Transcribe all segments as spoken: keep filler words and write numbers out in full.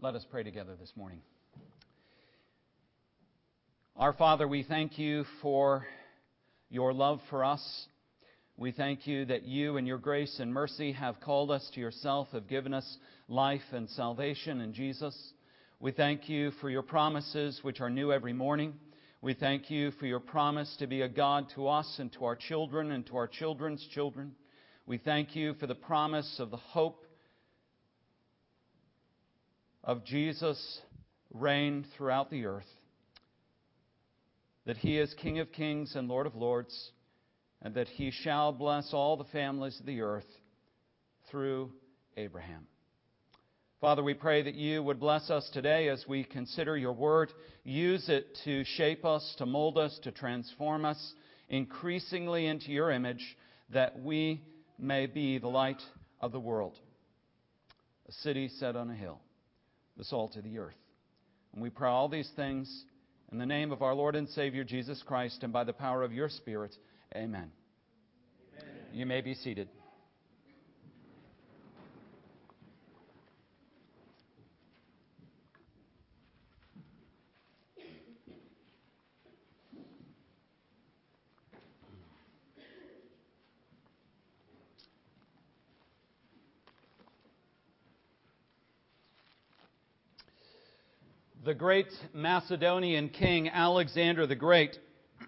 Let us pray together this morning. Our Father, we thank you for your love for us. We thank you that you in your grace and mercy have called us to yourself, have given us life and salvation in Jesus. We thank you for your promises which are new every morning. We thank you for your promise to be a God to us and to our children and to our children's children. We thank you for the promise of the hope of Jesus' reign throughout the earth, that He is King of kings and Lord of lords, and that He shall bless all the families of the earth through Abraham. Father, we pray that you would bless us today as we consider your word. Use it to shape us, to mold us, to transform us increasingly into your image, that we may be the light of the world, a city set on a hill, the salt of the earth. And we pray all these things in the name of our Lord and Savior Jesus Christ and by the power of your Spirit. Amen. Amen. You may be seated. The great Macedonian king Alexander the Great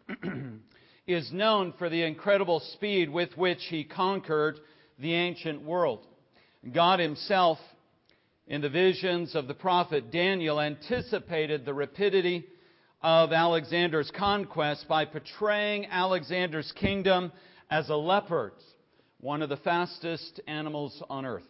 is known for the incredible speed with which he conquered the ancient world. God himself, in the visions of the prophet Daniel, anticipated the rapidity of Alexander's conquest by portraying Alexander's kingdom as a leopard, one of the fastest animals on earth.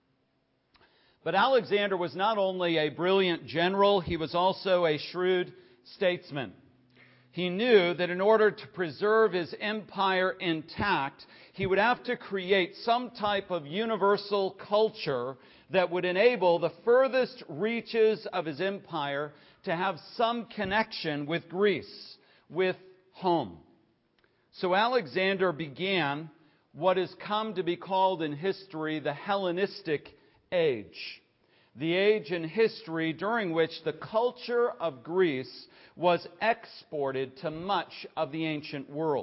But Alexander was not only a brilliant general, he was also a shrewd statesman. He knew that in order to preserve his empire intact, he would have to create some type of universal culture that would enable the furthest reaches of his empire to have some connection with Greece, with home. So Alexander began what has come to be called in history the Hellenistic age. The age in history during which the culture of Greece was exported to much of the ancient world.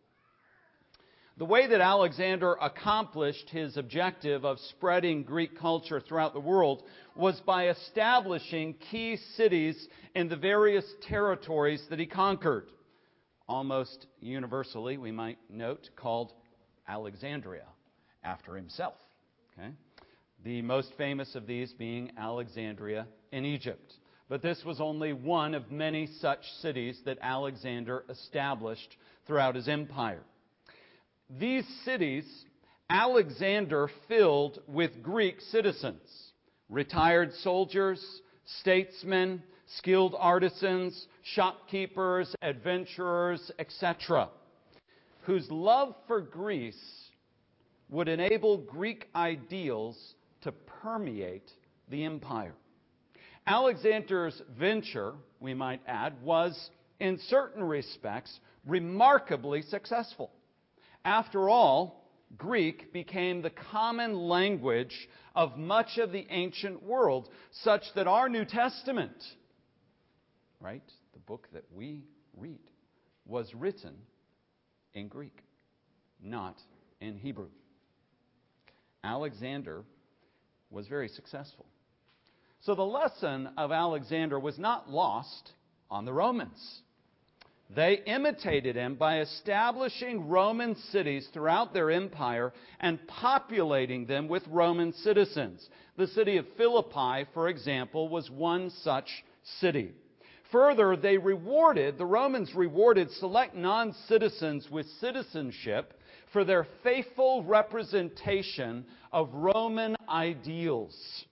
The way that Alexander accomplished his objective of spreading Greek culture throughout the world was by establishing key cities in the various territories that he conquered. Almost universally, we might note, called Alexandria, after himself. Okay? The most famous of these being Alexandria in Egypt. But this was only one of many such cities that Alexander established throughout his empire. These cities Alexander filled with Greek citizens, retired soldiers, statesmen, skilled artisans, shopkeepers, adventurers, et cetera, whose love for Greece would enable Greek ideals to permeate the empire. Alexander's venture, we might add, was in certain respects remarkably successful. After all, Greek became the common language of much of the ancient world, such that our New Testament, right, the book that we read, was written in Greek, not in Hebrew. Alexander was very successful. So the lesson of Alexander was not lost on the Romans. They imitated him by establishing Roman cities throughout their empire and populating them with Roman citizens. The city of Philippi, for example, was one such city. Further, they rewarded, the Romans rewarded select non-citizens with citizenship for their faithful representation of Roman ideals.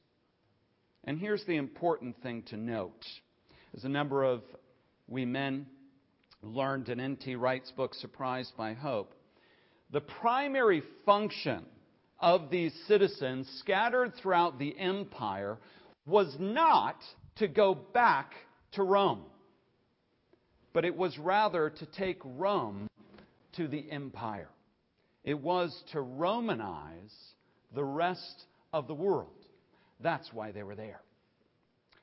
And here's the important thing to note. As a number of we men learned in N T Wright's book, Surprised by Hope, the primary function of these citizens scattered throughout the empire was not to go back to Rome, but it was rather to take Rome to the empire. It was to Romanize the rest of the world. That's why they were there.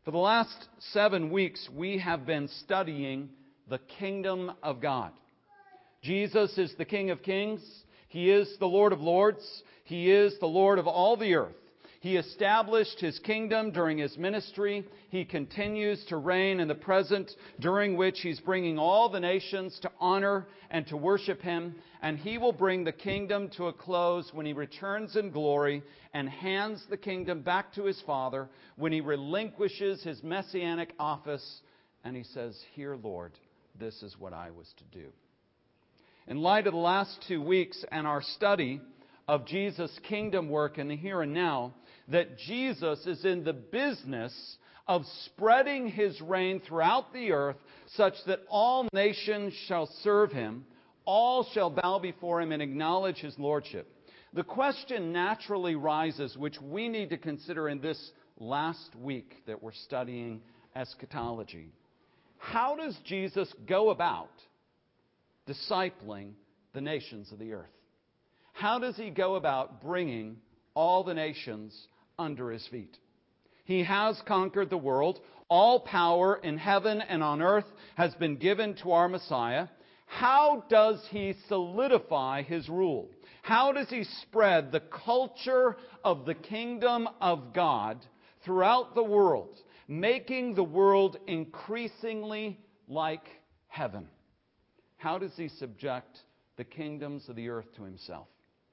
For the last seven weeks, we have been studying the kingdom of God. Jesus is the King of Kings. He is the Lord of Lords. He is the Lord of all the earth. He established His kingdom during His ministry. He continues to reign in the present, during which He's bringing all the nations to honor and to worship Him. And He will bring the kingdom to a close when He returns in glory and hands the kingdom back to His Father, when He relinquishes His messianic office and He says, "Here, Lord, this is what I was to do." In light of the last two weeks and our study of Jesus' kingdom work in the here and now, that Jesus is in the business of spreading His reign throughout the earth such that all nations shall serve Him, all shall bow before Him and acknowledge His lordship. The question naturally rises, which we need to consider in this last week that we're studying eschatology. How does Jesus go about discipling the nations of the earth? How does He go about bringing all the nations under His feet? He has conquered the world. All power in heaven and on earth has been given to our Messiah. How does He solidify His rule? How does He spread the culture of the kingdom of God throughout the world, making the world increasingly like heaven? How does He subject the kingdoms of the earth to Himself?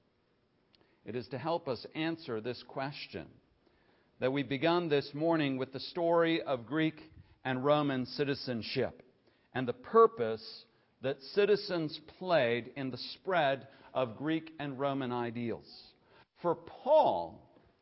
It is to help us answer this question that we begun this morning with the story of Greek and Roman citizenship and the purpose that citizens played in the spread of Greek and Roman ideals. For Paul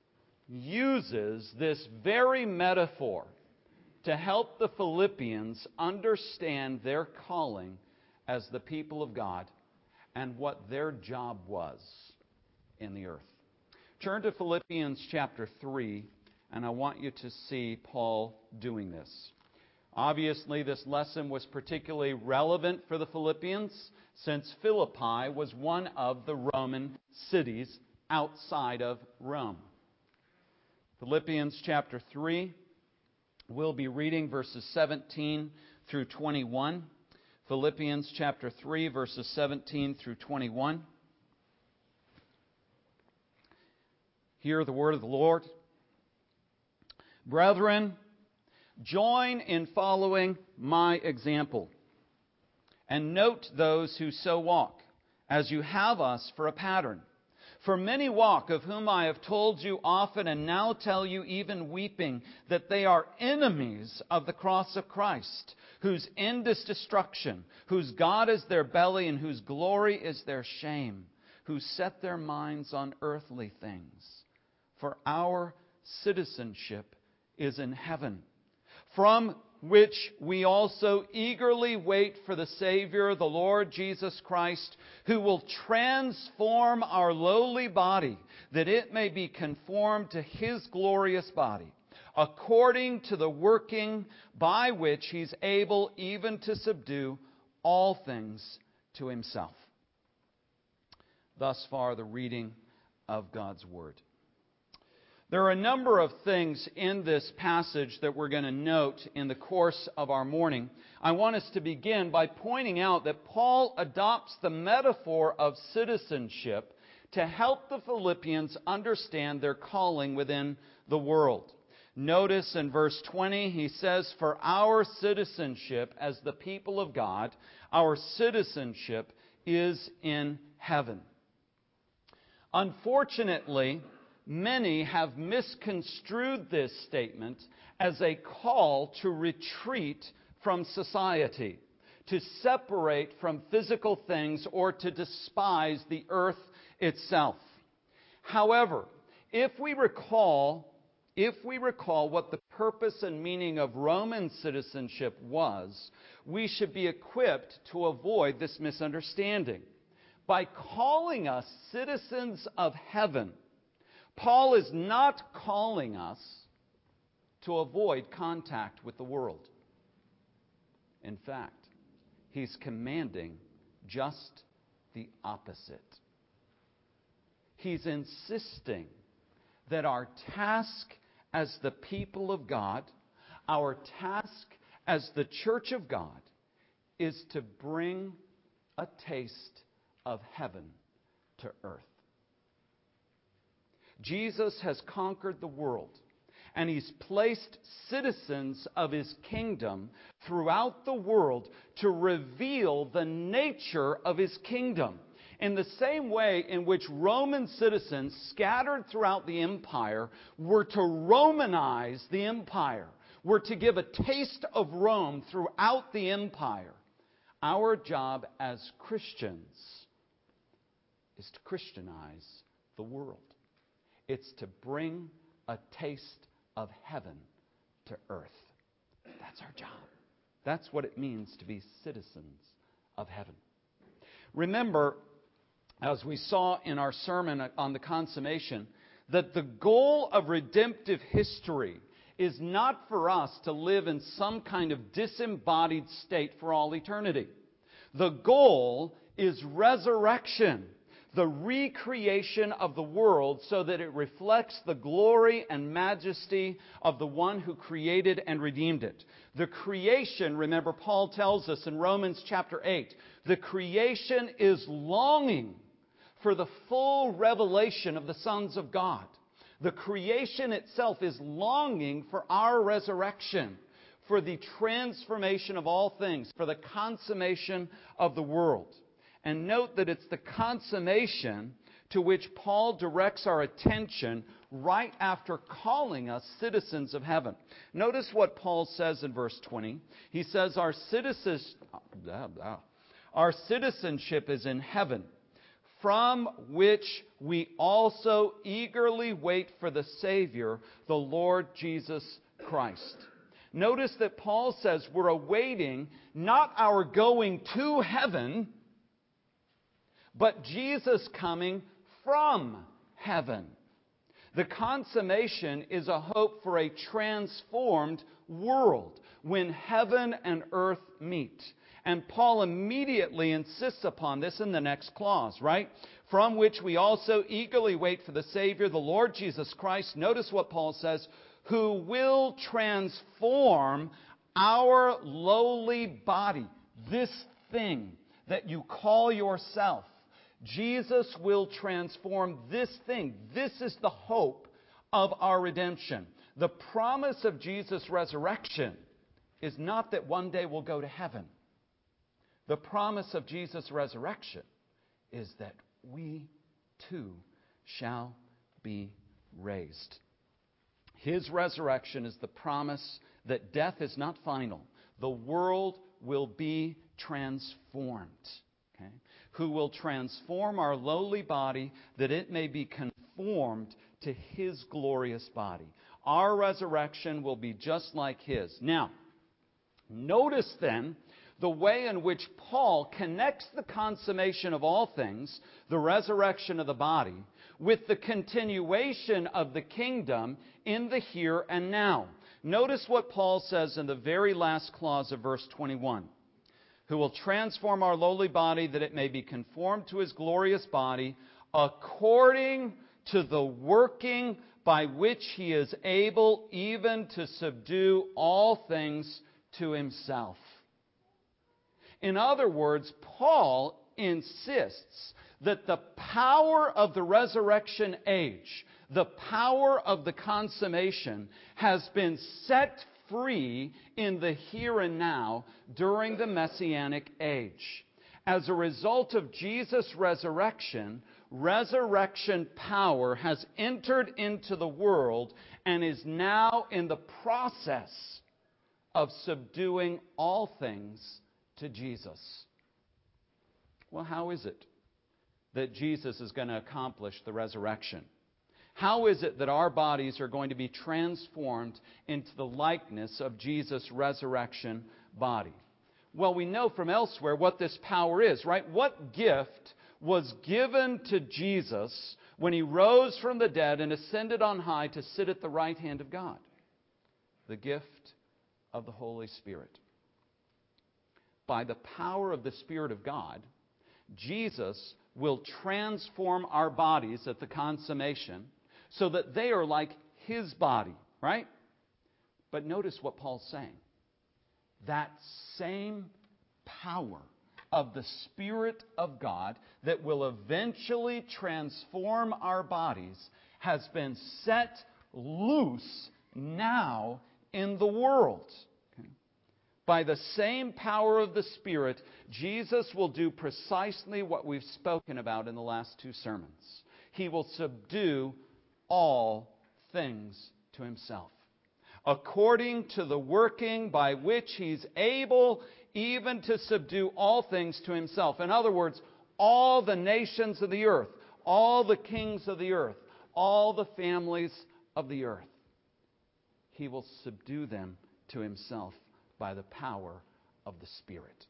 uses this very metaphor to help the Philippians understand their calling as the people of God and what their job was in the earth. Turn to Philippians chapter three, and I want you to see Paul doing this. Obviously, this lesson was particularly relevant for the Philippians since Philippi was one of the Roman cities outside of Rome. Philippians chapter three, we'll be reading verses seventeen through twenty-one. Philippians chapter three, verses seventeen through twenty-one. Hear the word of the Lord. Brethren, join in following my example, and note those who so walk, as you have us for a pattern. For many walk, of whom I have told you often, and now tell you even weeping, that they are enemies of the cross of Christ, whose end is destruction, whose God is their belly, and whose glory is their shame, who set their minds on earthly things. For our citizenship is in heaven, from which we also eagerly wait for the Savior, the Lord Jesus Christ, who will transform our lowly body, that it may be conformed to His glorious body, according to the working by which He's able even to subdue all things to Himself. Thus far, the reading of God's Word. There are a number of things in this passage that we're going to note in the course of our morning. I want us to begin by pointing out that Paul adopts the metaphor of citizenship to help the Philippians understand their calling within the world. Notice in verse twenty, he says, "For our citizenship as the people of God, our citizenship is in heaven." Unfortunately, many have misconstrued this statement as a call to retreat from society, to separate from physical things, or to despise the earth itself. However, if we recall, if we recall what the purpose and meaning of Roman citizenship was, we should be equipped to avoid this misunderstanding. By calling us citizens of heaven, Paul is not calling us to avoid contact with the world. In fact, he's commanding just the opposite. He's insisting that our task as the people of God, Our task as the church of God is to bring a taste of heaven to earth. Jesus has conquered the world, and He's placed citizens of His kingdom throughout the world to reveal the nature of His kingdom. In the same way in which Roman citizens scattered throughout the empire were to Romanize the empire, were to give a taste of Rome throughout the empire, our job as Christians is to Christianize the world. It's to bring a taste of heaven to earth. That's our job. That's what it means to be citizens of heaven. Remember, as we saw in our sermon on the consummation, that the goal of redemptive history is not for us to live in some kind of disembodied state for all eternity. The goal is resurrection, the recreation of the world so that it reflects the glory and majesty of the one who created and redeemed it. The creation, remember, Paul tells us in Romans chapter eight, the creation is longing for the full revelation of the sons of God. The creation itself is longing for our resurrection, for the transformation of all things, for the consummation of the world. And note that it's the consummation to which Paul directs our attention right after calling us citizens of heaven. Notice what Paul says in verse twenty. He says, our citizens, our citizenship is in heaven, from which we also eagerly wait for the Savior, the Lord Jesus Christ. Notice that Paul says we're awaiting not our going to heaven, but Jesus coming from heaven. The consummation is a hope for a transformed world when heaven and earth meet. And Paul immediately insists upon this in the next clause, right? From which we also eagerly wait for the Savior, the Lord Jesus Christ. Notice what Paul says, who will transform our lowly body, this thing that you call yourself. Jesus will transform this thing. This is the hope of our redemption. The promise of Jesus' resurrection is not that one day we'll go to heaven. The promise of Jesus' resurrection is that we too shall be raised. His resurrection is the promise that death is not final. The world will be transformed. Okay? Who will transform our lowly body that it may be conformed to His glorious body. Our resurrection will be just like His. Now, notice then the way in which Paul connects the consummation of all things, the resurrection of the body, with the continuation of the kingdom in the here and now. Notice what Paul says in the very last clause of verse twenty-one. Who will transform our lowly body that it may be conformed to His glorious body, according to the working by which He is able even to subdue all things to Himself. In other words, Paul insists that the power of the resurrection age, the power of the consummation, has been set free in the here and now during the Messianic age. As a result of Jesus' resurrection, resurrection power has entered into the world and is now in the process of subduing all things to Jesus. Well, how is it that Jesus is going to accomplish the resurrection? How is it that our bodies are going to be transformed into the likeness of Jesus' resurrection body? Well, we know from elsewhere what this power is, right? What gift was given to Jesus when He rose from the dead and ascended on high to sit at the right hand of God? The gift of the Holy Spirit. By the power of the Spirit of God, Jesus will transform our bodies at the consummation so that they are like His body, right? But notice what Paul's saying. That same power of the Spirit of God that will eventually transform our bodies has been set loose now in the world. Okay? By the same power of the Spirit, Jesus will do precisely what we've spoken about in the last two sermons. He will subdue all things to himself, according to the working by which he's able even to subdue all things to himself. In other words, all the nations of the earth, all the kings of the earth, all the families of the earth. He will subdue them to himself by the power of the Spirit.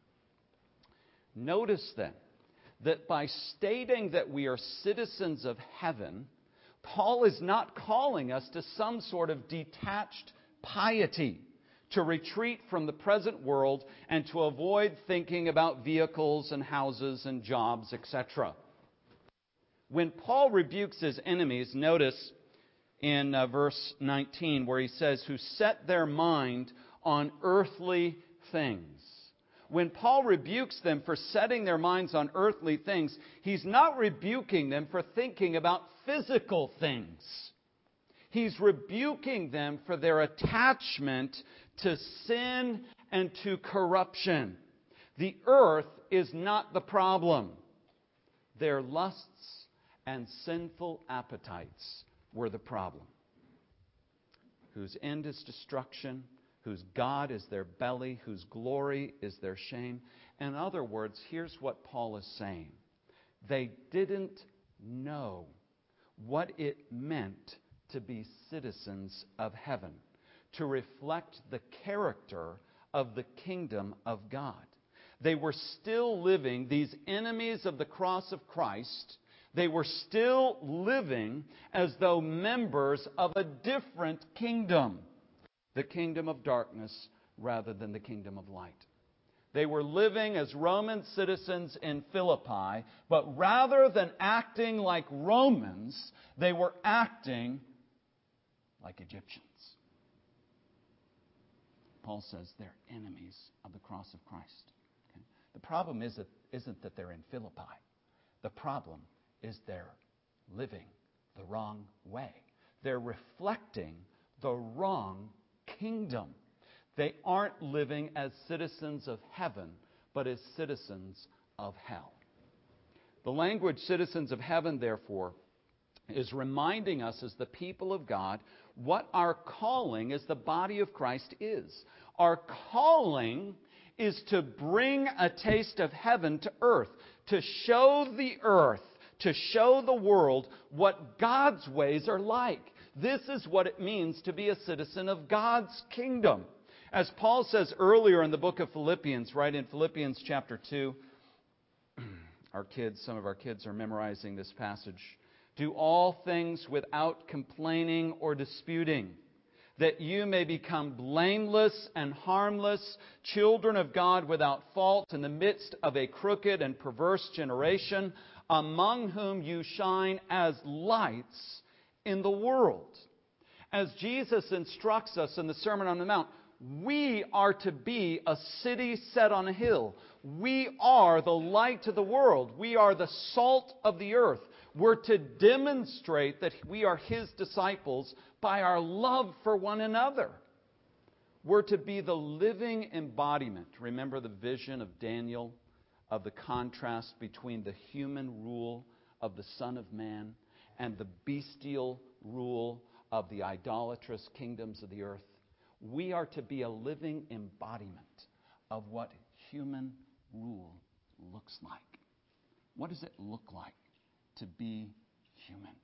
Notice then that by stating that we are citizens of heaven, Paul is not calling us to some sort of detached piety, to retreat from the present world and to avoid thinking about vehicles and houses and jobs, et cetera. When Paul rebukes his enemies, notice in uh, verse nineteen where he says, who set their mind on earthly things. When Paul rebukes them for setting their minds on earthly things, he's not rebuking them for thinking about physical things. He's rebuking them for their attachment to sin and to corruption. The earth is not the problem. Their lusts and sinful appetites were the problem. Whose end is destruction, whose God is their belly, whose glory is their shame. In other words, here's what Paul is saying. They didn't know what it meant to be citizens of heaven, to reflect the character of the kingdom of God. They were still living, these enemies of the cross of Christ, they were still living as though members of a different kingdom, the kingdom of darkness rather than the kingdom of light. They were living as Roman citizens in Philippi, but rather than acting like Romans, they were acting like Egyptians. Paul says they're enemies of the cross of Christ. Okay? The problem is that, isn't that they're in Philippi. The problem is they're living the wrong way. They're reflecting the wrong kingdom. They aren't living as citizens of heaven, but as citizens of hell. The language citizens of heaven, therefore, is reminding us as the people of God what our calling as the body of Christ is. Our calling is to bring a taste of heaven to earth, to show the earth, to show the world what God's ways are like. This is what it means to be a citizen of God's kingdom. As Paul says earlier in the book of Philippians, right in Philippians chapter two, our kids, some of our kids are memorizing this passage. Do all things without complaining or disputing, that you may become blameless and harmless, children of God without fault in the midst of a crooked and perverse generation, among whom you shine as lights in the world. As Jesus instructs us in the Sermon on the Mount, we are to be a city set on a hill. We are the light to the world. We are the salt of the earth. We're to demonstrate that we are His disciples by our love for one another. We're to be the living embodiment. Remember the vision of Daniel of the contrast between the human rule of the Son of Man and the bestial rule of the idolatrous kingdoms of the earth. We are to be a living embodiment of what human rule looks like. What does it look like to be human?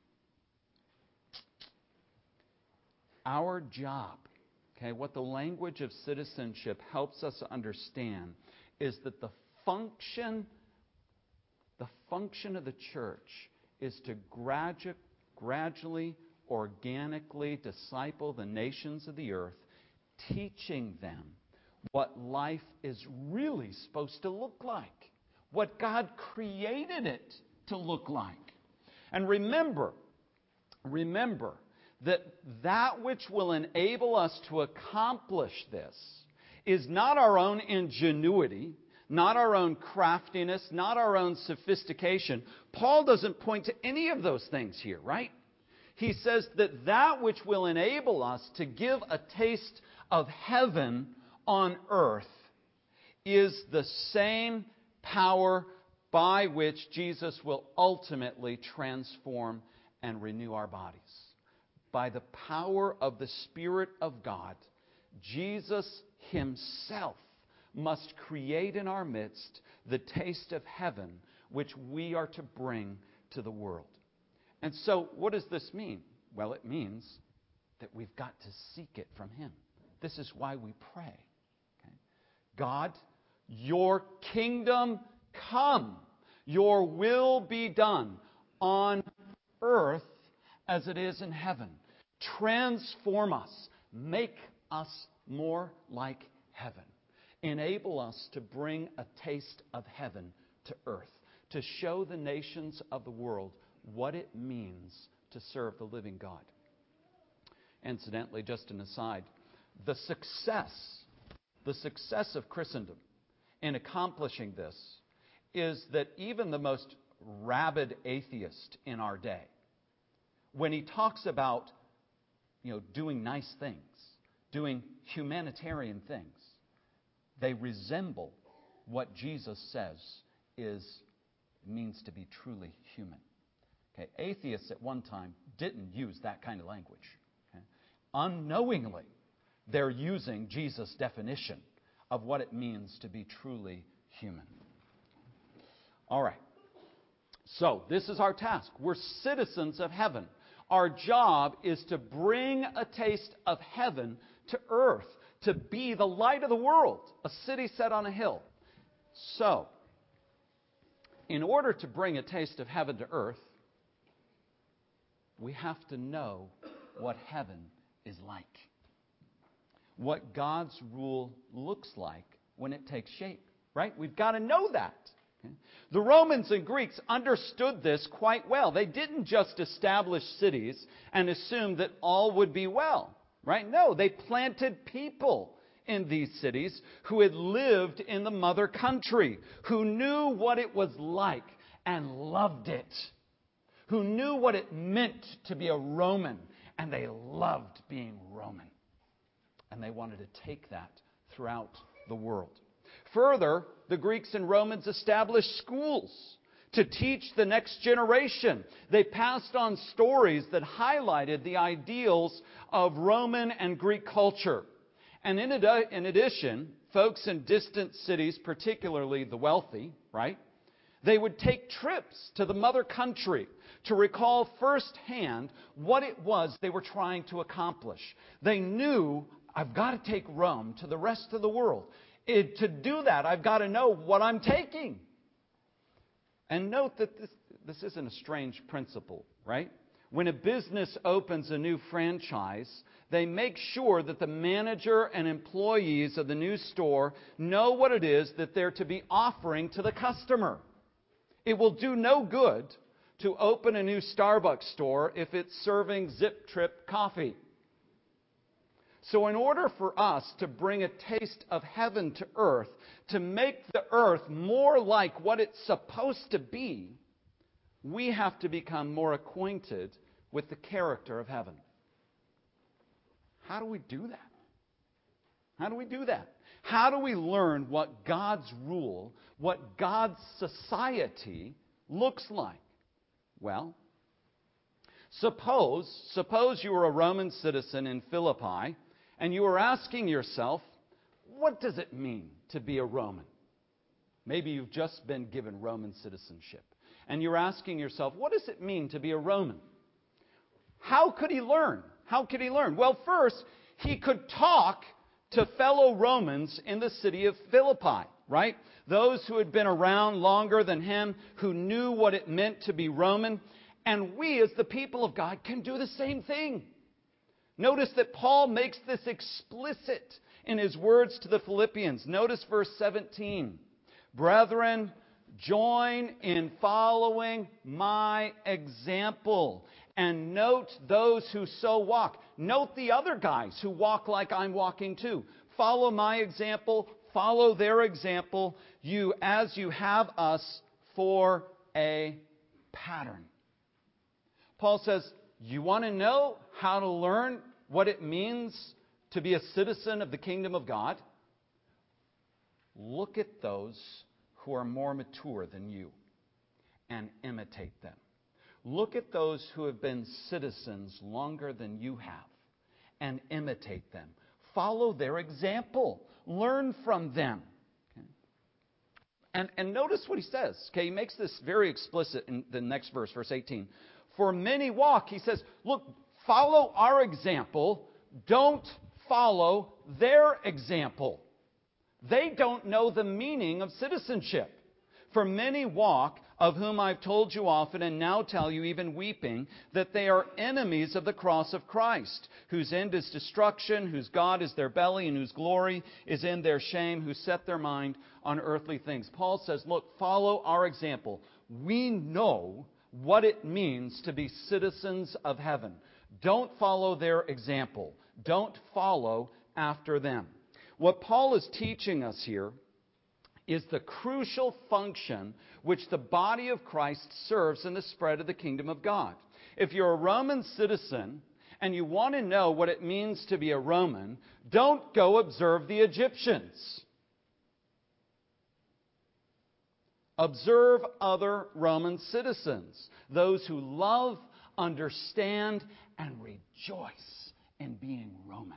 Our job, okay, what the language of citizenship helps us understand is that the function, the function of the church is to gradu- gradually, organically disciple the nations of the earth, teaching them what life is really supposed to look like, what God created it to look like. And remember, remember that that which will enable us to accomplish this is not our own ingenuity, not our own craftiness, not our own sophistication. Paul doesn't point to any of those things here, right? He says that that which will enable us to give a taste of heaven on earth is the same power by which Jesus will ultimately transform and renew our bodies. By the power of the Spirit of God, Jesus Himself must create in our midst the taste of heaven which we are to bring to the world. And so, what does this mean? Well, it means that we've got to seek it from Him. This is why we pray. Okay? God, your kingdom come, your will be done on earth as it is in heaven. Transform us, make us more like heaven. Enable us to bring a taste of heaven to earth, to show the nations of the world what it means to serve the living God. Incidentally, just an aside, the success, the success of Christendom in accomplishing this is that even the most rabid atheist in our day, when he talks about, you know, doing nice things, doing humanitarian things, they resemble what Jesus says is means to be truly human. Okay, atheists at one time didn't use that kind of language. Okay? Unknowingly, they're using Jesus' definition of what it means to be truly human. All right. So, this is our task. We're citizens of heaven. Our job is to bring a taste of heaven to earth, to be the light of the world, a city set on a hill. So, in order to bring a taste of heaven to earth, we have to know what heaven is like. What God's rule looks like when it takes shape, right? We've got to know that. Okay? The Romans and Greeks understood this quite well. They didn't just establish cities and assume that all would be well, right? No, they planted people in these cities who had lived in the mother country, who knew what it was like and loved it, who knew what it meant to be a Roman, and they loved being Roman. And they wanted to take that throughout the world. Further, the Greeks and Romans established schools to teach the next generation. They passed on stories that highlighted the ideals of Roman and Greek culture. And in, ad- in addition, folks in distant cities, particularly the wealthy, right, they would take trips to the mother country to recall firsthand what it was they were trying to accomplish. They knew, I've got to take Rome to the rest of the world. It, to do that, I've got to know what I'm taking. And note that this, this isn't a strange principle, right? When a business opens a new franchise, they make sure that the manager and employees of the new store know what it is that they're to be offering to the customer. It will do no good to open a new Starbucks store if it's serving Zip Trip coffee. So in order for us to bring a taste of heaven to earth, to make the earth more like what it's supposed to be, we have to become more acquainted with the character of heaven. How do we do that? How do we do that? How do we learn what God's rule, what God's society looks like? Well, suppose, suppose you were a Roman citizen in Philippi, and you were asking yourself, what does it mean to be a Roman? Maybe you've just been given Roman citizenship. And you're asking yourself, what does it mean to be a Roman? How could he learn? How could he learn? Well, first, he could talk to fellow Romans in the city of Philippi, right? Those who had been around longer than him, who knew what it meant to be Roman. And we, as the people of God, can do the same thing. Notice that Paul makes this explicit in his words to the Philippians. Notice verse seventeen. Brethren, Join in following my example. And note those who so walk. Note the other guys who walk like I'm walking too. Follow my example. Follow their example. You, as you have us for a pattern. Paul says, you want to know how to learn what it means to be a citizen of the kingdom of God? Look at those who are more mature than you and imitate them. Look at those who have been citizens longer than you have and imitate them. Follow their example. Learn from them. Okay? And, and notice what he says. Okay, he makes this very explicit in the next verse, verse eighteen. For many walk, he says, look, follow our example. Don't follow their example. They don't know the meaning of citizenship. For many walk, of whom I've told you often and now tell you even weeping, that they are enemies of the cross of Christ, whose end is destruction, whose God is their belly, and whose glory is in their shame, who set their mind on earthly things. Paul says, look, follow our example. We know what it means to be citizens of heaven. Don't follow their example. Don't follow after them. What Paul is teaching us here is the crucial function which the body of Christ serves in the spread of the kingdom of God. If you're a Roman citizen and you want to know what it means to be a Roman, don't go observe the Egyptians. Observe other Roman citizens, those who love, understand, and rejoice in being Roman.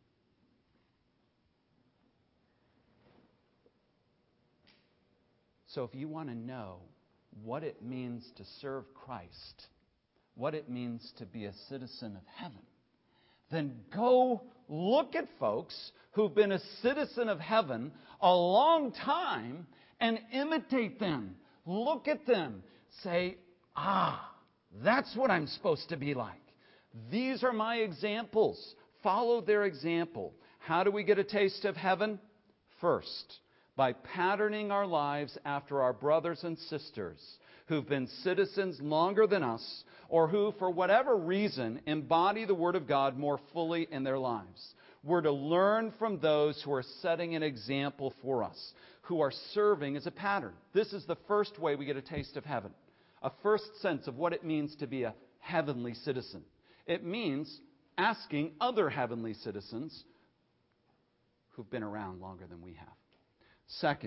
So if you want to know what it means to serve Christ, what it means to be a citizen of heaven, then go look at folks who've been a citizen of heaven a long time and imitate them. Look at them. Say, ah, that's what I'm supposed to be like. These are my examples. Follow their example. How do we get a taste of heaven? First, by patterning our lives after our brothers and sisters who've been citizens longer than us, or who, for whatever reason, embody the Word of God more fully in their lives. We're to learn from those who are setting an example for us, who are serving as a pattern. This is the first way we get a taste of heaven, a first sense of what it means to be a heavenly citizen. It means asking other heavenly citizens who've been around longer than we have. Second,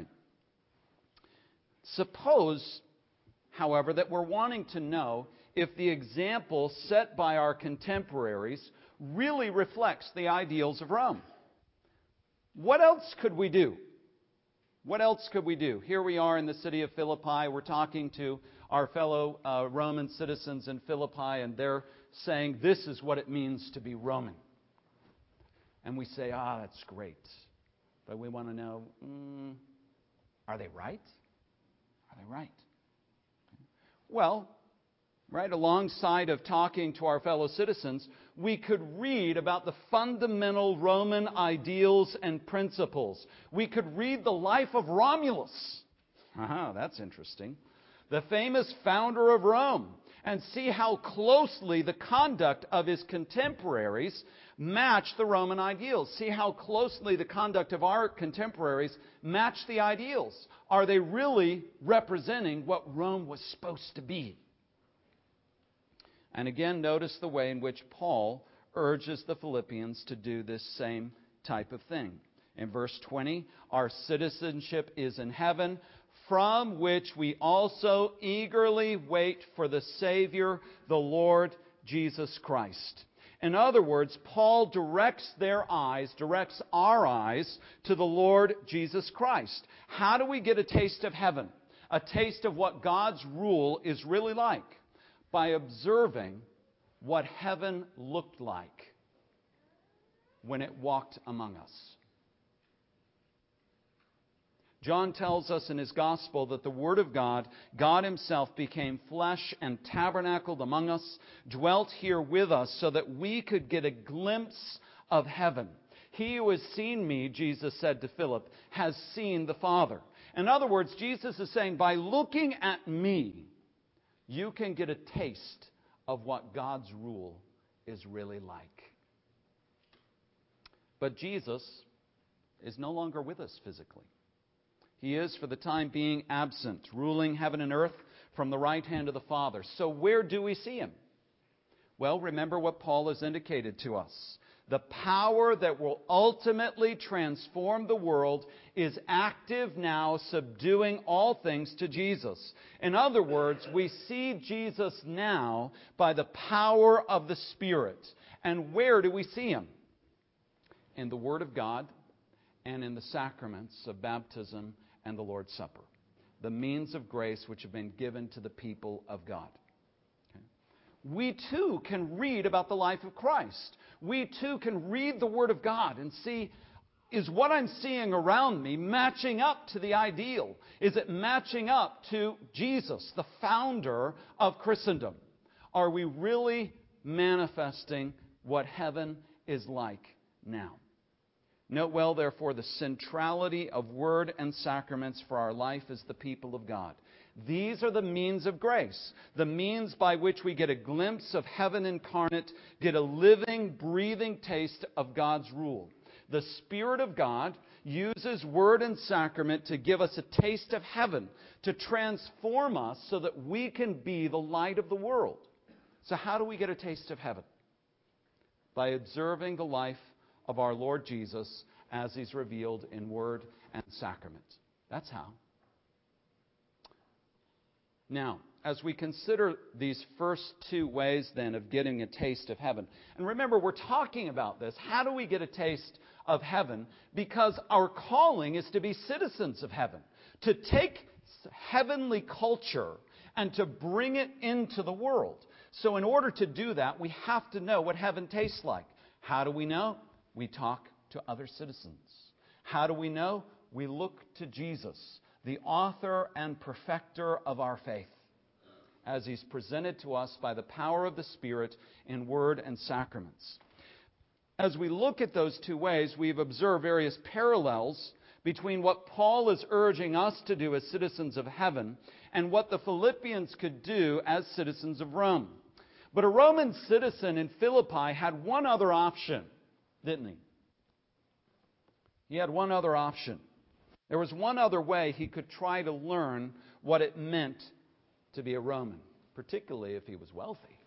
suppose, however, that we're wanting to know if the example set by our contemporaries really reflects the ideals of Rome. What else could we do? What else could we do? Here we are in the city of Philippi. We're talking to our fellow uh, Roman citizens in Philippi, and they're saying this is what it means to be Roman. And we say, ah, that's great. But we want to know, mm, are they right? Are they right? Well, right alongside of talking to our fellow citizens, we could read about the fundamental Roman ideals and principles. We could read the life of Romulus. Aha, that's interesting. The famous founder of Rome. And see how closely the conduct of his contemporaries match the Roman ideals. See how closely the conduct of our contemporaries match the ideals. Are they really representing what Rome was supposed to be? And again, notice the way in which Paul urges the Philippians to do this same type of thing. In verse twenty, our citizenship is in heaven, from which we also eagerly wait for the Savior, the Lord Jesus Christ. In other words, Paul directs their eyes, directs our eyes to the Lord Jesus Christ. How do we get a taste of heaven? A taste of what God's rule is really like? By observing what heaven looked like when it walked among us. John tells us in his gospel that the Word of God, God himself, became flesh and tabernacled among us, dwelt here with us so that we could get a glimpse of heaven. He who has seen me, Jesus said to Philip, has seen the Father. In other words, Jesus is saying, by looking at me, you can get a taste of what God's rule is really like. But Jesus is no longer with us physically. He is, for the time being, absent, ruling heaven and earth from the right hand of the Father. So where do we see him? Well, remember what Paul has indicated to us. The power that will ultimately transform the world is active now, subduing all things to Jesus. In other words, we see Jesus now by the power of the Spirit. And where do we see him? In the Word of God and in the sacraments of baptism and the Lord's Supper, the means of grace which have been given to the people of God. Okay. We too can read about the life of Christ. We too can read the Word of God and see, is what I'm seeing around me matching up to the ideal? Is it matching up to Jesus, the founder of Christendom? Are we really manifesting what heaven is like now? Note well, therefore, the centrality of Word and sacraments for our life as the people of God. These are the means of grace, the means by which we get a glimpse of heaven incarnate, get a living, breathing taste of God's rule. The Spirit of God uses Word and sacrament to give us a taste of heaven, to transform us so that we can be the light of the world. So how do we get a taste of heaven? By observing the life of our Lord Jesus as He's revealed in Word and Sacrament. That's how. Now, as we consider these first two ways then of getting a taste of heaven, and remember, we're talking about this. How do we get a taste of heaven? Because our calling is to be citizens of heaven, to take heavenly culture and to bring it into the world. So in order to do that, we have to know what heaven tastes like. How do we know? We talk to other citizens. How do we know? We look to Jesus, the author and perfecter of our faith, as He's presented to us by the power of the Spirit in Word and Sacraments. As we look at those two ways, we've observed various parallels between what Paul is urging us to do as citizens of heaven and what the Philippians could do as citizens of Rome. But a Roman citizen in Philippi had one other option, didn't he? He had one other option. There was one other way he could try to learn what it meant to be a Roman, particularly if he was wealthy.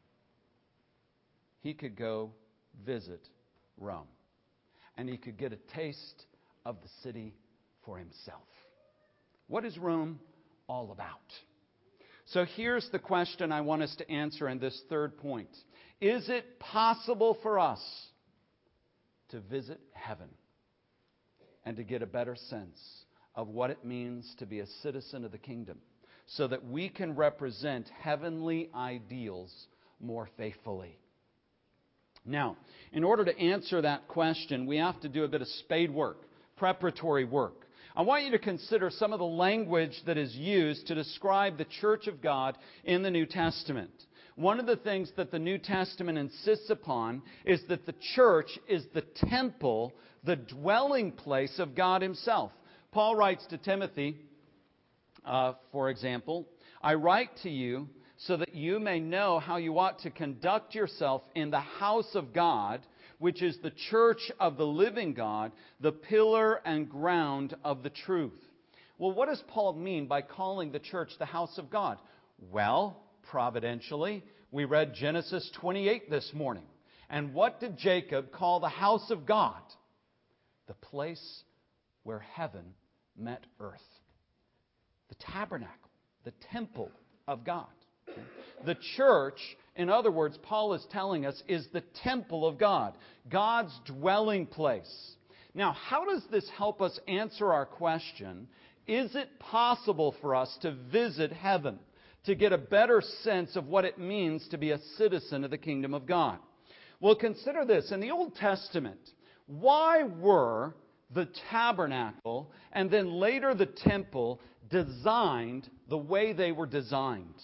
He could go visit Rome, and he could get a taste of the city for himself. What is Rome all about? So here's the question I want us to answer in this third point. Is it possible for us to visit heaven and to get a better sense of what it means to be a citizen of the kingdom so that we can represent heavenly ideals more faithfully? Now, in order to answer that question, we have to do a bit of spade work, preparatory work. I want you to consider some of the language that is used to describe the Church of God in the New Testament. One of the things that the New Testament insists upon is that the church is the temple, the dwelling place of God Himself. Paul writes to Timothy, uh, for example, I write to you so that you may know how you ought to conduct yourself in the house of God, which is the church of the living God, the pillar and ground of the truth. Well, what does Paul mean by calling the church the house of God? Well, providentially, we read Genesis twenty-eight this morning. And what did Jacob call the house of God? The place where heaven met earth. The tabernacle, the temple of God. The church, in other words, Paul is telling us, is the temple of God, God's dwelling place. Now, how does this help us answer our question, is it possible for us to visit heaven, to get a better sense of what it means to be a citizen of the kingdom of God? Well, consider this. In the Old Testament, why were the tabernacle and then later the temple designed the way they were designed?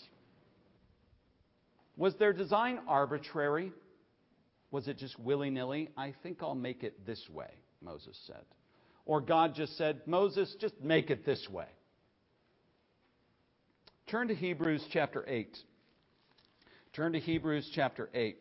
Was their design arbitrary? Was it just willy-nilly? I think I'll make it this way, Moses said. or God just said, Moses, just make it this way. Turn to Hebrews chapter eight. Turn to Hebrews chapter eight.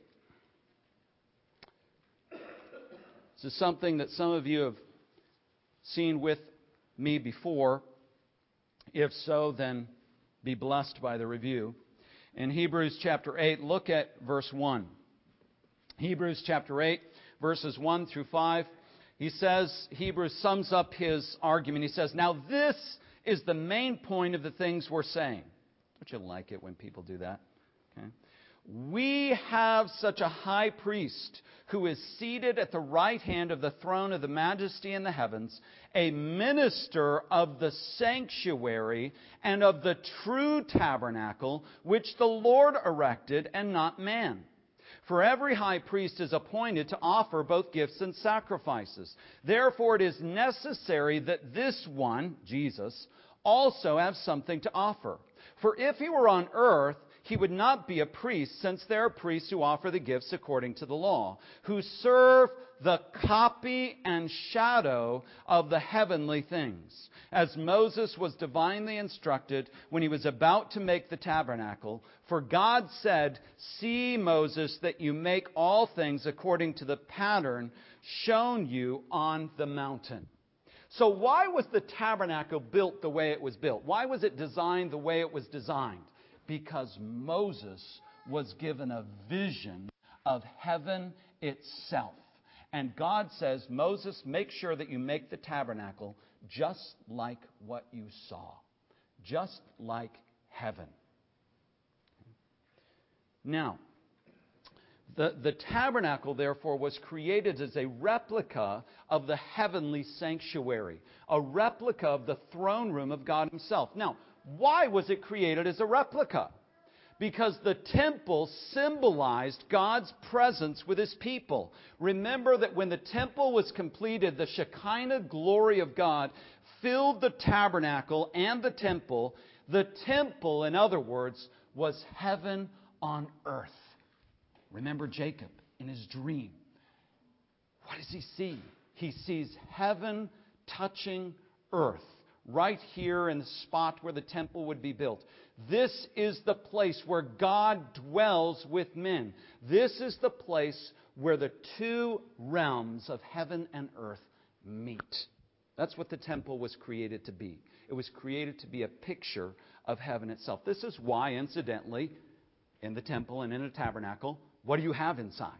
This is something that some of you have seen with me before. If so, then be blessed by the review. In Hebrews chapter eight, look at verse one. Hebrews chapter eight, verses one through five. He says, Hebrews sums up his argument. He says, now this is the main point of the things we're saying. Don't you like it when people do that? Okay. We have such a high priest who is seated at the right hand of the throne of the majesty in the heavens, a minister of the sanctuary and of the true tabernacle, which the Lord erected and not man. For every high priest is appointed to offer both gifts and sacrifices. Therefore it is necessary that this one, Jesus, also have something to offer. For if he were on earth, he would not be a priest, since there are priests who offer the gifts according to the law, who serve the copy and shadow of the heavenly things. As Moses was divinely instructed when he was about to make the tabernacle, for God said, see, Moses, that you make all things according to the pattern shown you on the mountain. So why was the tabernacle built the way it was built? Why was it designed the way it was designed? Because Moses was given a vision of heaven itself. And God says, Moses, make sure that you make the tabernacle just like what you saw. Just like heaven. Now, the, the tabernacle, therefore, was created as a replica of the heavenly sanctuary. A replica of the throne room of God Himself. Now, why was it created as a replica? Because the temple symbolized God's presence with His people. Remember that when the temple was completed, the Shekinah glory of God filled the tabernacle and the temple. The temple, in other words, was heaven on earth. Remember Jacob in his dream. What does he see? He sees heaven touching earth. Right here in the spot where the temple would be built. This is the place where God dwells with men. This is the place where the two realms of heaven and earth meet. That's what the temple was created to be. It was created to be a picture of heaven itself. This is why, incidentally, in the temple and in a tabernacle, what do you have inside?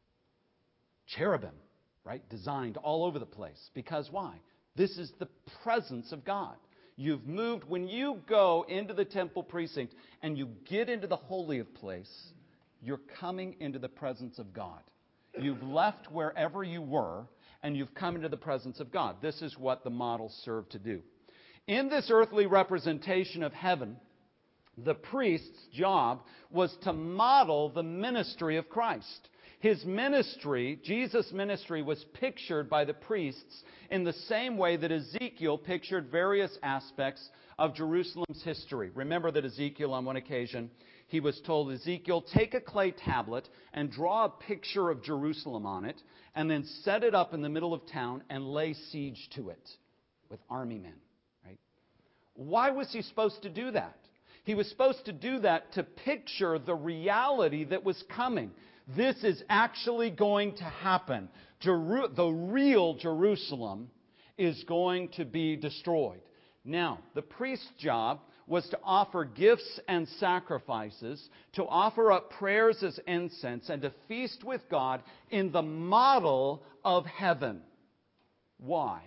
Cherubim, right? Designed all over the place. Because why? This is the presence of God. You've moved, when you go into the temple precinct and you get into the holy of place, you're coming into the presence of God. You've left wherever you were and you've come into the presence of God. This is what the models serve to do. In this earthly representation of heaven, the priest's job was to model the ministry of Christ. His ministry, Jesus' ministry, was pictured by the priests in the same way that Ezekiel pictured various aspects of Jerusalem's history. Remember that Ezekiel, on one occasion, he was told, Ezekiel, take a clay tablet and draw a picture of Jerusalem on it, and then set it up in the middle of town and lay siege to it with army men. Right? Why was he supposed to do that? He was supposed to do that to picture the reality that was coming. This is actually going to happen. Jeru- the real Jerusalem is going to be destroyed. Now, the priest's job was to offer gifts and sacrifices, to offer up prayers as incense, and to feast with God in the model of heaven. Why?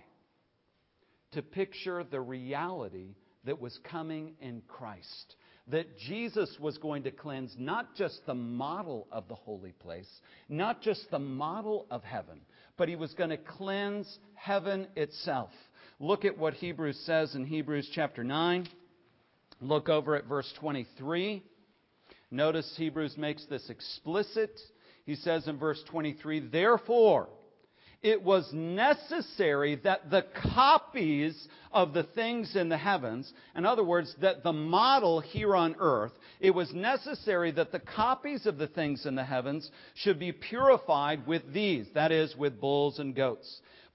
To picture the reality that was coming in Christ. That Jesus was going to cleanse not just the model of the holy place, not just the model of heaven, but He was going to cleanse heaven itself. Look at what Hebrews says in Hebrews chapter nine. Look over at verse twenty-three. Notice Hebrews makes this explicit. He says in verse twenty-three, therefore, it was necessary that the copies of the things in the heavens, in other words, that the model here on earth, it was necessary that the copies of the things in the heavens should be purified with these, that is, with bulls and goats.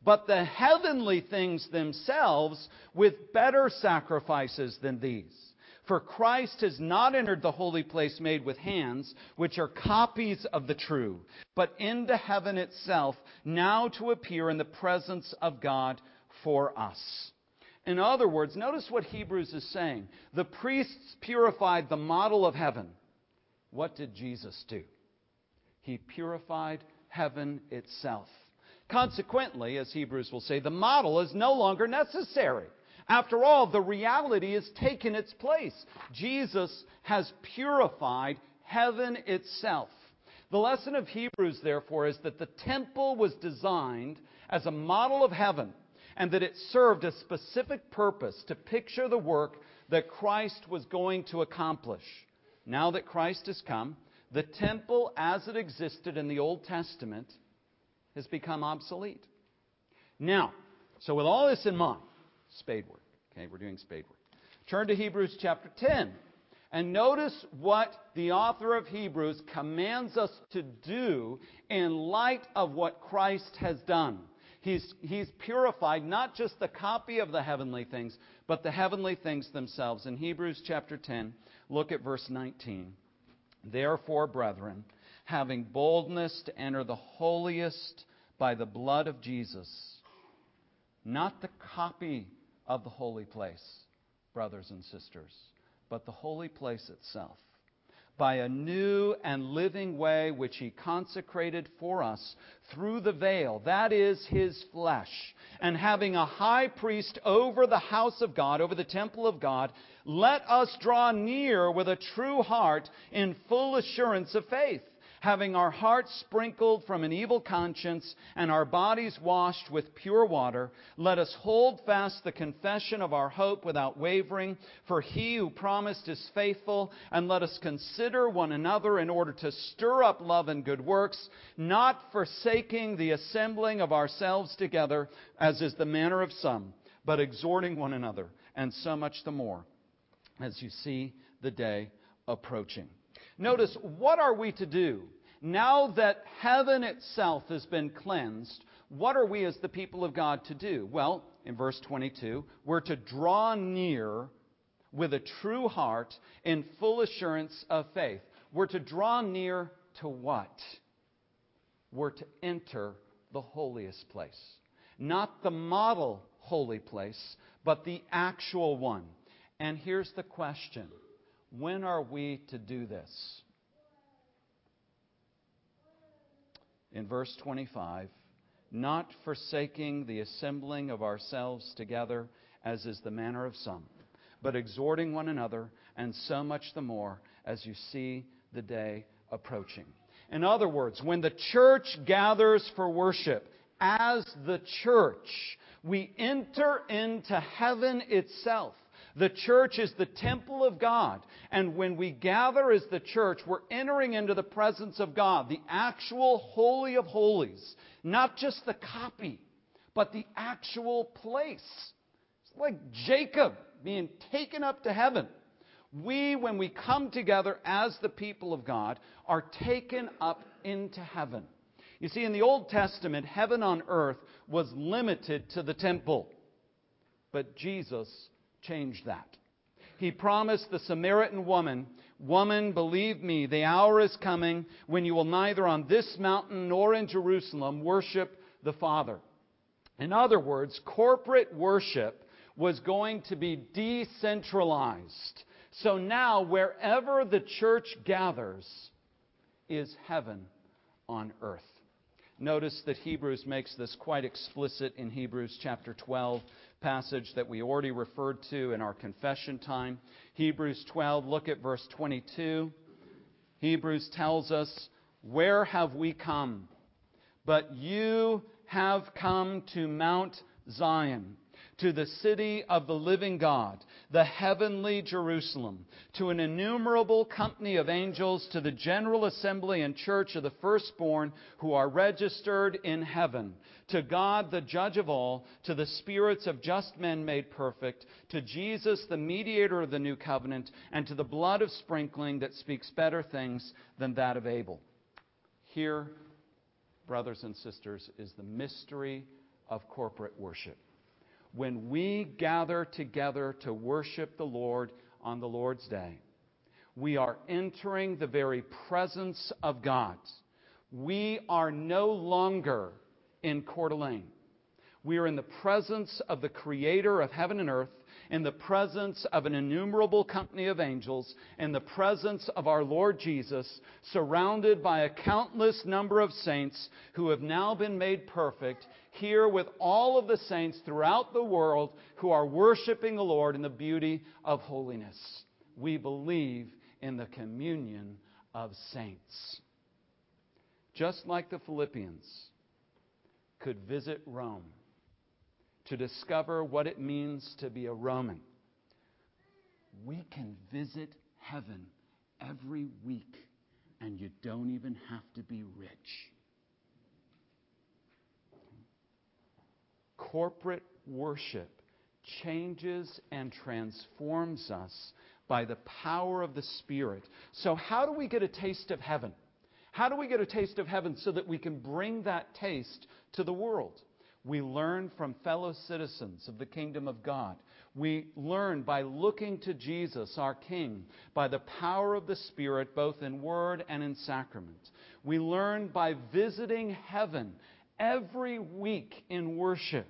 but the heavenly things themselves with better sacrifices than these. For Christ has not entered the holy place made with hands, which are copies of the true, but into heaven itself, now to appear in the presence of God for us. In other words, notice what Hebrews is saying. The priests purified the model of heaven. What did Jesus do? He purified heaven itself. Consequently, as Hebrews will say, the model is no longer necessary. After all, the reality has taken its place. Jesus has purified heaven itself. The lesson of Hebrews, therefore, is that the temple was designed as a model of heaven, and that it served a specific purpose to picture the work that Christ was going to accomplish. Now that Christ has come, the temple as it existed in the Old Testament has become obsolete. Now, so with all this in mind, spade work. Okay, we're doing spade work. Turn to Hebrews chapter ten. And notice what the author of Hebrews commands us to do in light of what Christ has done. He's, he's purified not just the copy of the heavenly things, but the heavenly things themselves. In Hebrews chapter ten, look at verse nineteen. Therefore, brethren, having boldness to enter the holiest by the blood of Jesus, not the copy of the holy place, brothers and sisters, but the holy place itself, by a new and living way which He consecrated for us through the veil, that is, His flesh, and having a high priest over the house of God, over the temple of God, let us draw near with a true heart in full assurance of faith, having our hearts sprinkled from an evil conscience and our bodies washed with pure water. Let us hold fast the confession of our hope without wavering, for He who promised is faithful. And let us consider one another in order to stir up love and good works, not forsaking the assembling of ourselves together, as is the manner of some, but exhorting one another, and so much the more, as you see the day approaching. Notice, what are we to do? Now that heaven itself has been cleansed, what are we as the people of God to do? Well, in verse twenty-two, we're to draw near with a true heart in full assurance of faith. We're to draw near to what? We're to enter the holiest place. Not the model holy place, but the actual one. And here's the question. When are we to do this? In verse twenty-five, not forsaking the assembling of ourselves together, as is the manner of some, but exhorting one another, and so much the more as you see the day approaching. In other words, when the church gathers for worship, as the church, we enter into heaven itself. The church is the temple of God. And when we gather as the church, we're entering into the presence of God, the actual Holy of Holies. Not just the copy, but the actual place. It's like Jacob being taken up to heaven. We, when we come together as the people of God, are taken up into heaven. You see, in the Old Testament, heaven on earth was limited to the temple. But Jesus changed that. He promised the Samaritan woman, "Woman, believe me, the hour is coming when you will neither on this mountain nor in Jerusalem worship the Father." In other words, corporate worship was going to be decentralized. So now, wherever the church gathers is heaven on earth. Notice that Hebrews makes this quite explicit in Hebrews chapter twelve, passage that we already referred to in our confession time. Hebrews twelve, look at verse twenty-two. Hebrews tells us, "Where have we come? But you have come to Mount Zion, to the city of the living God, the heavenly Jerusalem, to an innumerable company of angels, to the general assembly and church of the firstborn who are registered in heaven, to God the judge of all, to the spirits of just men made perfect, to Jesus the mediator of the new covenant, and to the blood of sprinkling that speaks better things than that of Abel." Here, brothers and sisters, is the mystery of corporate worship. When we gather together to worship the Lord on the Lord's Day, we are entering the very presence of God. We are no longer in Coeur d'Alene. We are in the presence of the Creator of heaven and earth, in the presence of an innumerable company of angels, in the presence of our Lord Jesus, surrounded by a countless number of saints who have now been made perfect, here with all of the saints throughout the world who are worshiping the Lord in the beauty of holiness. We believe in the communion of saints. Just like the Philippians could visit Rome to discover what it means to be a Roman, we can visit heaven every week, and you don't even have to be rich. Corporate worship changes and transforms us by the power of the Spirit. So how do we get a taste of heaven? How do we get a taste of heaven so that we can bring that taste to the world? We learn from fellow citizens of the kingdom of God. We learn by looking to Jesus, our King, by the power of the Spirit, both in word and in sacrament. We learn by visiting heaven every week in worship.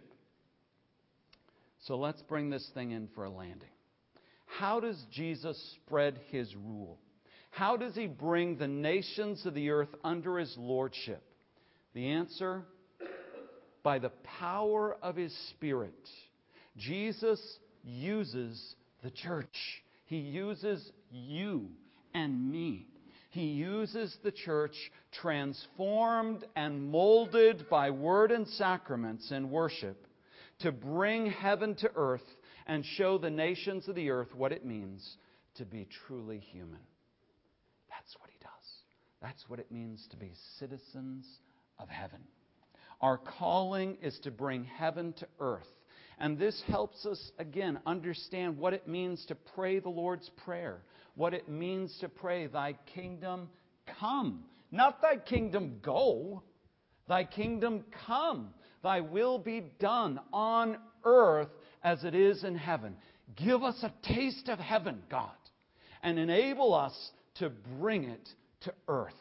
So let's bring this thing in for a landing. How does Jesus spread His rule? How does He bring the nations of the earth under His lordship? The answer: by the power of His Spirit. Jesus uses the church. He uses you and me. He uses the church transformed and molded by word and sacraments and worship to bring heaven to earth and show the nations of the earth what it means to be truly human. That's what He does. That's what it means to be citizens of heaven. Our calling is to bring heaven to earth. And this helps us, again, understand what it means to pray the Lord's Prayer. What it means to pray, Thy kingdom come. Not Thy kingdom go. Thy kingdom come. Thy will be done on earth as it is in heaven. Give us a taste of heaven, God, and enable us to bring it to earth.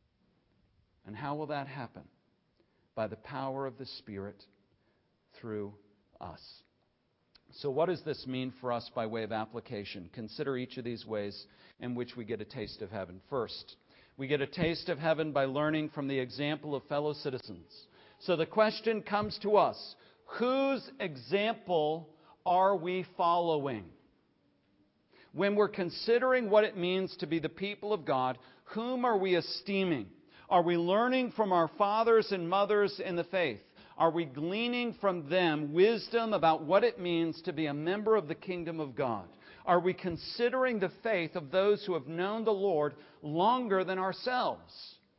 And how will that happen? By the power of the Spirit through us. So what does this mean for us by way of application? Consider each of these ways in which we get a taste of heaven. First, we get a taste of heaven by learning from the example of fellow citizens. So the question comes to us: whose example are we following? When we're considering what it means to be the people of God, whom are we esteeming? Are we learning from our fathers and mothers in the faith? Are we gleaning from them wisdom about what it means to be a member of the kingdom of God? Are we considering the faith of those who have known the Lord longer than ourselves?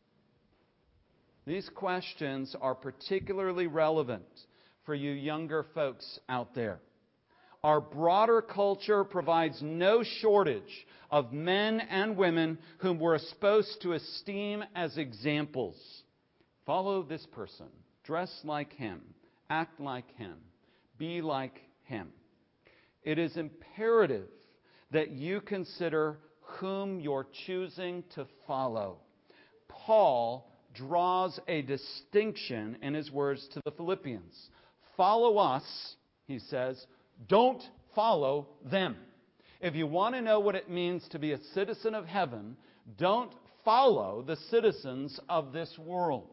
These questions are particularly relevant for you younger folks out there. Our broader culture provides no shortage of men and women whom we're supposed to esteem as examples. Follow this person. Dress like him. Act like him. Be like him. It is imperative that you consider whom you're choosing to follow. Paul draws a distinction in his words to the Philippians. Follow us, he says. Don't follow them. If you want to know what it means to be a citizen of heaven, don't follow the citizens of this world.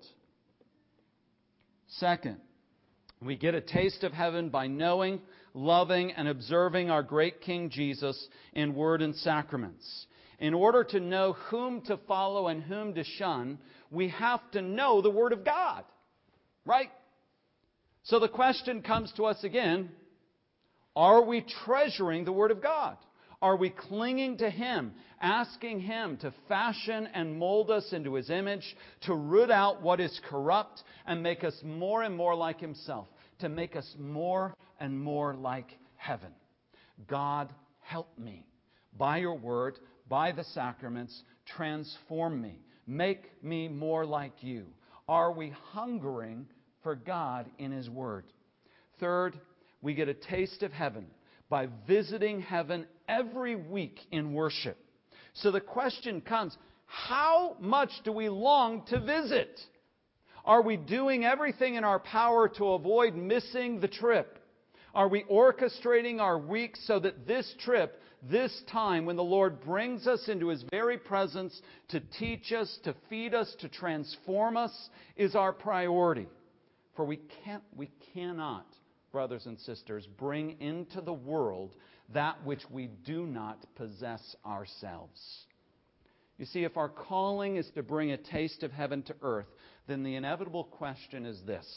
Second, we get a taste of heaven by knowing, loving, and observing our great King Jesus in word and sacraments. In order to know whom to follow and whom to shun, we have to know the Word of God. Right? So the question comes to us again: are we treasuring the Word of God? Are we clinging to Him, asking Him to fashion and mold us into His image, to root out what is corrupt and make us more and more like Himself, to make us more and more like heaven? God, help me. By Your Word, by the sacraments, transform me. Make me more like You. Are we hungering for God in His Word. Third, we get a taste of heaven by visiting heaven every week in worship. So the question comes, how much do we long to visit? Are we doing everything in our power to avoid missing the trip? Are we orchestrating our week so that this trip, this time when the Lord brings us into His very presence to teach us, to feed us, to transform us, is our priority? For we can't, we cannot, brothers and sisters, bring into the world that which we do not possess ourselves. You see, if our calling is to bring a taste of heaven to earth, then the inevitable question is this: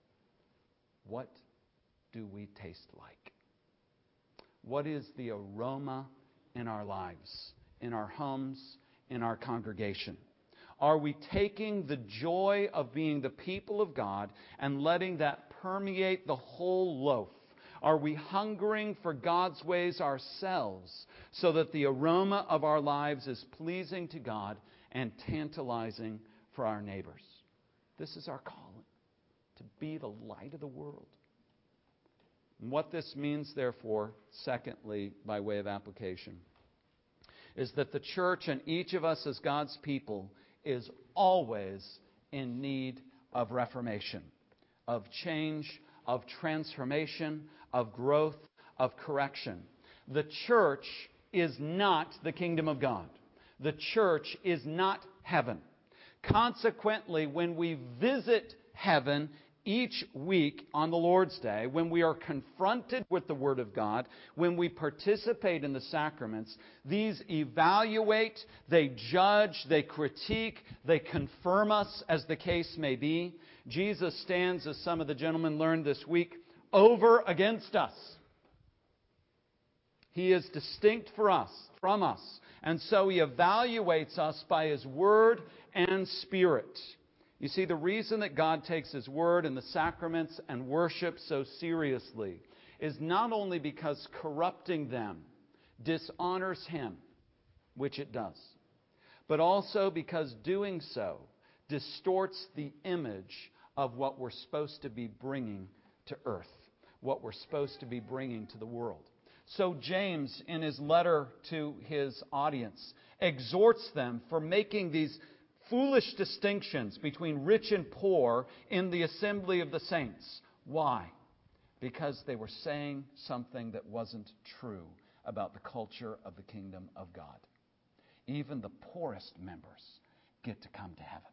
what do we taste like? What is the aroma in our lives, in our homes, in our congregation? Are we taking the joy of being the people of God and letting that permeate the whole loaf? Are we hungering for God's ways ourselves so that the aroma of our lives is pleasing to God and tantalizing for our neighbors? This is our calling, to be the light of the world. And what this means, therefore, secondly, by way of application, is that the church and each of us as God's people is always in need of reformation, of change, of transformation, of growth, of correction. The church is not the kingdom of God. The church is not heaven. Consequently, when we visit heaven each week on the Lord's Day, when we are confronted with the Word of God, when we participate in the sacraments, these evaluate, they judge, they critique, they confirm us, as the case may be. Jesus stands, as some of the gentlemen learned this week, over against us. He is distinct for us, from us, and so He evaluates us by His Word and Spirit. You see, the reason that God takes His Word and the sacraments and worship so seriously is not only because corrupting them dishonors Him, which it does, but also because doing so distorts the image of what we're supposed to be bringing to earth, what we're supposed to be bringing to the world. So James, in his letter to his audience, exhorts them for making these foolish distinctions between rich and poor in the assembly of the saints. Why? Because they were saying something that wasn't true about the culture of the kingdom of God. Even the poorest members get to come to heaven.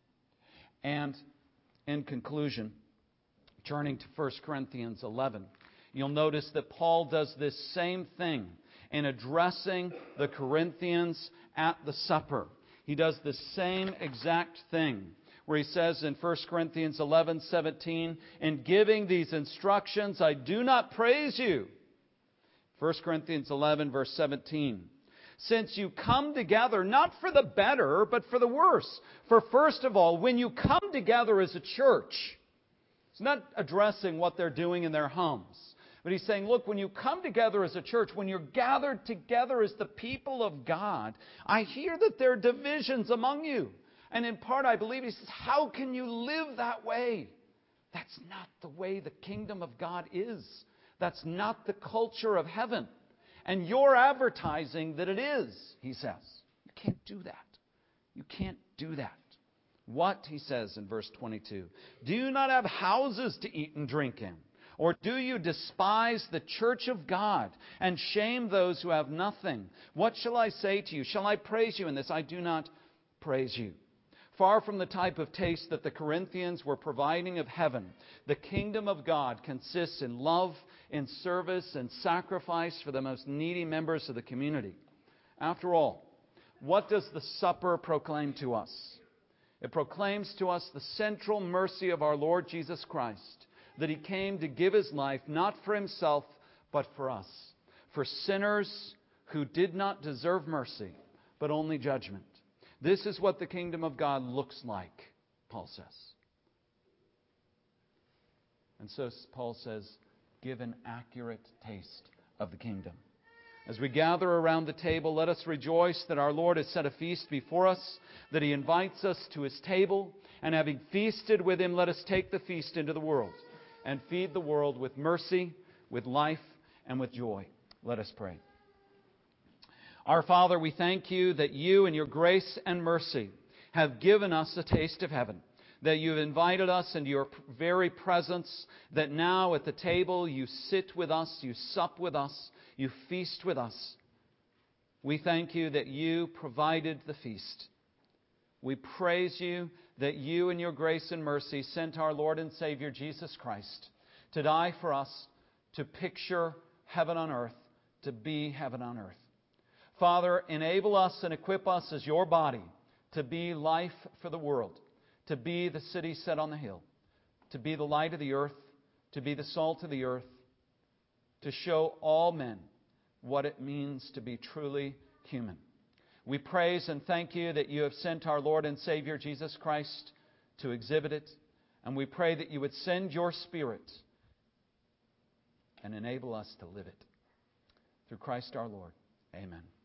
And in conclusion, turning to First Corinthians eleven, you'll notice that Paul does this same thing in addressing the Corinthians at the supper. He does the same exact thing where he says in First Corinthians eleven seventeen, "In giving these instructions, I do not praise you." First Corinthians eleven, verse seventeen. "Since you come together, not for the better, but for the worse. For first of all, when you come together as a church," it's not addressing what they're doing in their homes. But he's saying, look, when you come together as a church, when you're gathered together as the people of God, I hear that there are divisions among you. And in part, I believe he says, how can you live that way? That's not the way the kingdom of God is. That's not the culture of heaven. And you're advertising that it is, he says. You can't do that. You can't do that. What, he says in verse twenty-two, "Do you not have houses to eat and drink in? Or do you despise the church of God and shame those who have nothing? What shall I say to you? Shall I praise you in this? I do not praise you." Far from the type of taste that the Corinthians were providing of heaven, the kingdom of God consists in love, in service, and sacrifice for the most needy members of the community. After all, what does the supper proclaim to us? It proclaims to us the central mercy of our Lord Jesus Christ, that He came to give His life not for Himself, but for us, for sinners who did not deserve mercy, but only judgment. This is what the kingdom of God looks like, Paul says. And so Paul says, give an accurate taste of the kingdom. As we gather around the table, let us rejoice that our Lord has set a feast before us, that He invites us to His table, and having feasted with Him, let us take the feast into the world and feed the world with mercy, with life, and with joy. Let us pray. Our Father, we thank You that You in Your grace and mercy have given us a taste of heaven, that You've invited us into Your very presence, that now at the table You sit with us, You sup with us, You feast with us. We thank You that You provided the feast. We praise You that You in Your grace and mercy sent our Lord and Savior Jesus Christ to die for us, to picture heaven on earth, to be heaven on earth. Father, enable us and equip us as Your body to be life for the world, to be the city set on the hill, to be the light of the earth, to be the salt of the earth, to show all men what it means to be truly human. We praise and thank You that You have sent our Lord and Savior Jesus Christ to exhibit it, and we pray that You would send Your Spirit and enable us to live it. Through Christ our Lord. Amen.